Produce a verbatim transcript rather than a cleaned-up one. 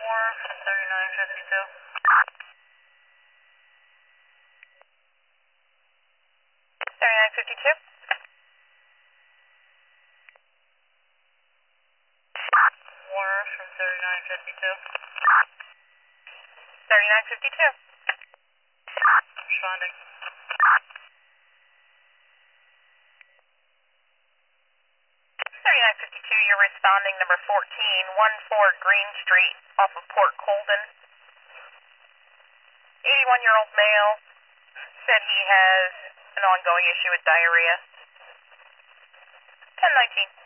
four from thirty-nine fifty-two. thirty-nine fifty-two. four from thirty-nine fifty-two. thirty-nine fifty-two. Responding. thirty-nine fifty-two, you're responding number fourteen, one four Green Street off of Port Colden. eighty-one-year-old male said he has an ongoing issue with diarrhea. ten nineteen.